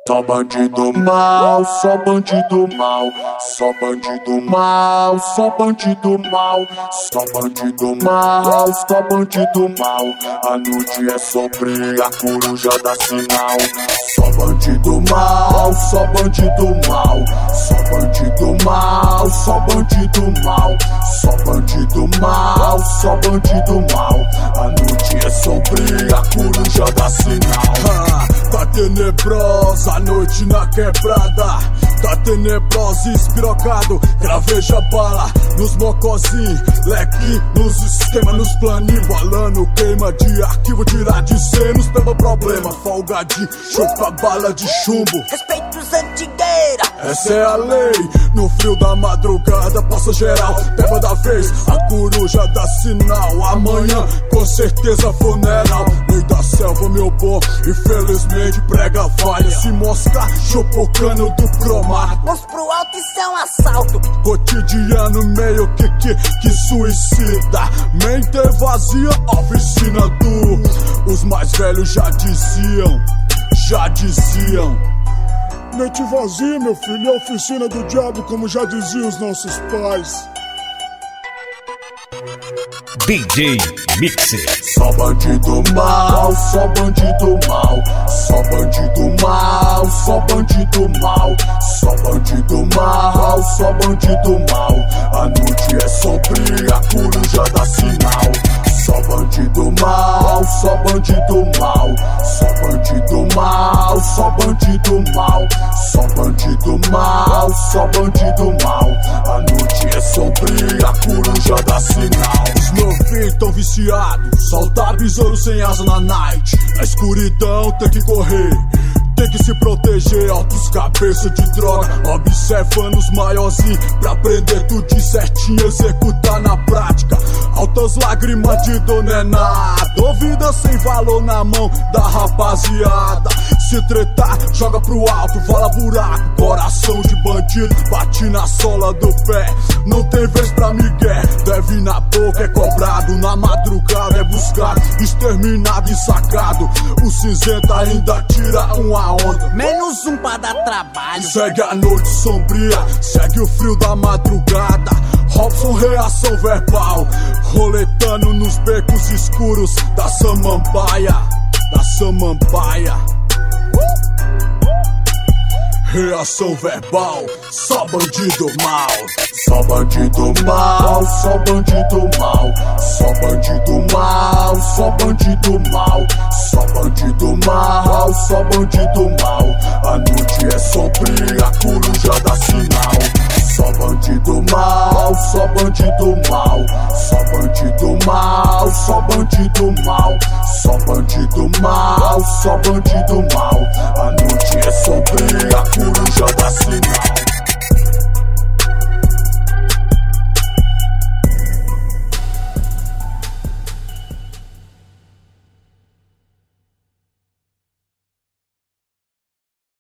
Só bandido mal, só bandido mal, só bandido mal, só bandido mal, só bandido mal, só bandido mal. A noite é sombria, a coruja dá sinal. Só bandido mal, só bandido mal, só bandido mal, só bandido mal, só bandido mal, só bandido mal. A noite é sombria, a coruja dá sinal. Tá tenebrosa a noite na quebrada, tá tenebrosa espirocado, craveja bala nos mocozinhos, leque nos esquema, nos planinhos, balando queima de arquivo, tirar de cenos pelo problema, folgadinho, chupa bala de chumbo, respeito os antigueira. Essa é a lei, no frio da madrugada passa geral, peba da vez, a coruja dá sinal, amanhã com certeza funeral, meio da selva meu bom, infelizmente prega falha, se moscar, chupa o cano do cromato. Mãos pro alto, isso é um assalto. Cotidiano meio que suicida, mente vazia, oficina do. Os mais velhos já diziam. Mente vazia, meu filho, é a oficina do diabo, como já diziam os nossos pais. DJ Mixer. Só bandido mal, só bandido mal, só bandido mal, só bandido mal, só bandido mal, só bandido mal. A noite é sombria, a coruja dá sinal. Só bandido mal, só bandido mal, só bandido mal, só bandido mal, só bandido mal, só bandido mal. A noite é sombria, a coruja dá sinal. Os novinhos tão viciados, soltar besouro sem asa na night. Na escuridão tem que correr, tem que se proteger, altos cabeça de droga, observando os maiorzinhos pra aprender tudo de certinho, executar na prática. Altas lágrimas de dona é nada, vida sem valor na mão da rapaziada. Se tretar, joga pro alto, vala buraco, coração de bandido, bate na sola do pé. Não tem vez pra migué, deve na boca, é cobrado, na madrugada é buscado, exterminado e sacado. O cinzento ainda tira uma onda, menos um pra dar trabalho. Segue a noite sombria, segue o frio da madrugada. Robson, reação verbal, roletando nos becos escuros da samambaia, Reação verbal, só bandido mal. Só bandido mal, só bandido mal, só bandido mal, só bandido mal, só bandido mal, só bandido mal. A noite é sombria, a coruja dá sinal. Só bandido mal, só bandido mal, só bandido mal, só bandido mal, só bandido mal, só bandido mal. A noite é sombria, a coruja dá sinal.